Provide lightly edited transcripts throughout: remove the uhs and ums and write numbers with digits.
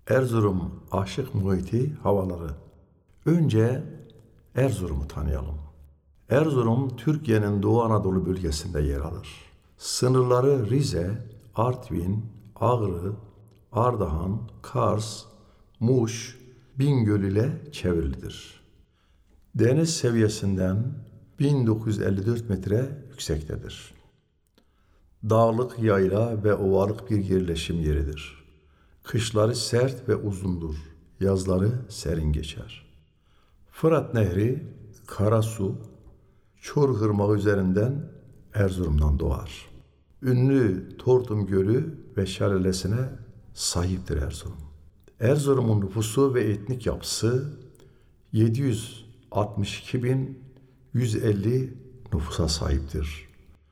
Erzurum aşık muhiti havaları. Önce Erzurum'u tanıyalım. Erzurum, Türkiye'nin Doğu Anadolu bölgesinde yer alır. Sınırları Rize, Artvin, Ağrı, Ardahan, Kars, Muş, Bingöl ile çevrilidir. Deniz seviyesinden 1954 metre yüksektedir. Dağlık, yayla ve ovalık bir yerleşim yeridir. Kışları sert ve uzundur, yazları serin geçer. Fırat Nehri, Karasu, Çorhırmağı üzerinden Erzurum'dan doğar. Ünlü Tortum Gölü ve şelalesine sahiptir Erzurum. Erzurum'un nüfusu ve etnik yapısı 762.150 nüfusa sahiptir.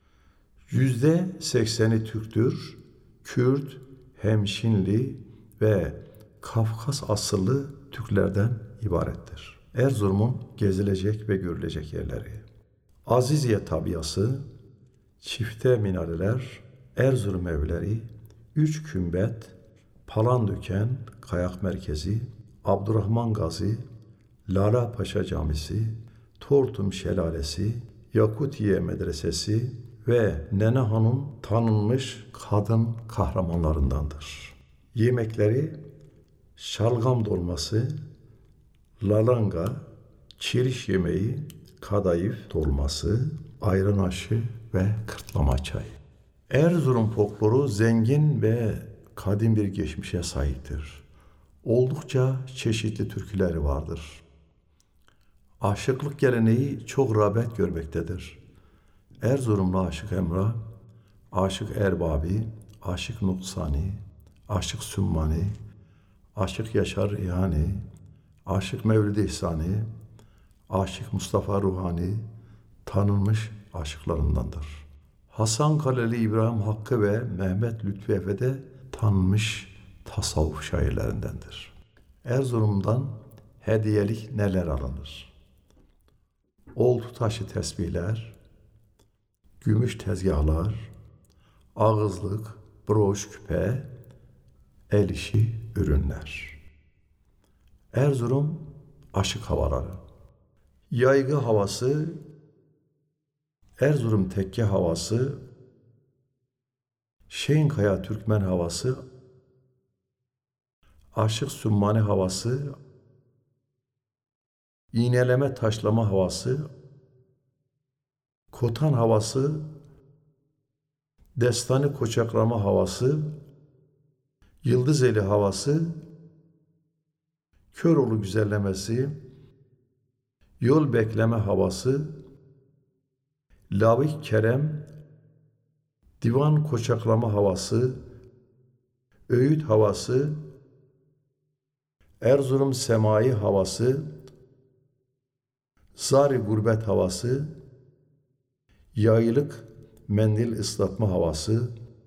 %80'i Türktür, Kürt, Hemşinli ve Kafkas asıllı Türklerden ibarettir. Erzurum'un gezilecek ve görülecek yerleri: Aziziye tabiası, çifte minareler, Erzurum evleri, 3 kümbet, Palandöken kayak merkezi, Abdurrahman Gazi, Lala Paşa Camisi, Tortum Şelalesi, Yakutiye Medresesi ve Nene Han'ın tanınmış kadın kahramanlarındandır. Yemekleri şalgam dolması, lalanga, çiriş yemeği, kadayıf dolması, ayran aşı ve kırtlama çayı. Erzurum folkloru zengin ve kadim bir geçmişe sahiptir. Oldukça çeşitli türküleri vardır. Aşıklık geleneği çok rağbet görmektedir. Erzurumlu Aşık Emrah, Aşık Erbabi, Aşık Nuksani, Aşık Sümmani, Aşık Yaşar İhani, Aşık Mevlid İhsani, Aşık Mustafa Ruhani tanınmış aşıklarındandır. Hasan Kaleli İbrahim Hakkı ve Mehmet Lütfi Efe de tanınmış tasavvuf şairlerindendir. Erzurum'dan hediyelik neler alınır? Oltu taşı tesbihler, gümüş tezgahlar, ağızlık, broş, küpe, el işi ürünler. Erzurum aşık havaları. Yaygı havası, Erzurum tekke havası, Şehinkaya Türkmen havası, Aşık Sümmani havası, İğneleme taşlama havası, Kotan havası, Destanı koçaklama havası, Yıldızeli havası, Köroğlu güzellemesi, Yol bekleme havası, Lavik Kerem, Divan koçaklama havası, Öğüt havası, Erzurum semai havası, Zari gurbet havası, Yaylık mendil ıslatma havası,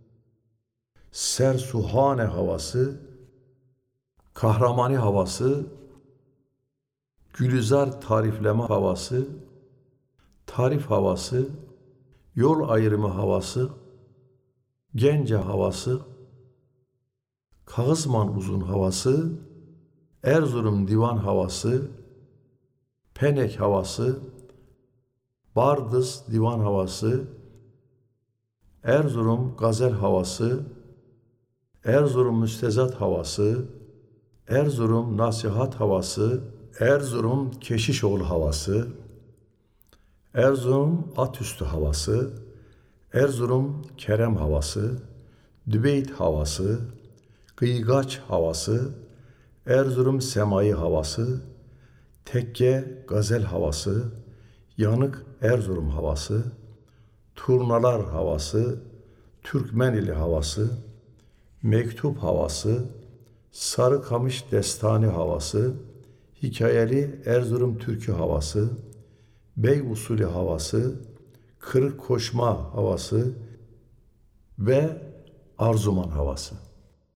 Sersuhane havası, Kahramani havası, Gülizar tarifleme havası, Tarif havası, Yol ayrımı havası, Gence havası, Kağızman uzun havası, Erzurum divan havası, Penek havası, Bardız divan havası, Erzurum gazel havası, Erzurum müstezat havası, Erzurum nasihat havası, Erzurum Keşişoğlu havası, Erzurum atüstü havası, Erzurum Kerem havası, Dübeyt havası, Kıygaç havası, Erzurum semai havası, Tekke gazel havası, Yanık Erzurum havası, Turnalar havası, Türkmenili havası, Mektup havası, Sarıkamış destani havası, Hikayeli Erzurum türkü havası, Bey usulü havası, Kırık koşma havası ve Arzuman havası.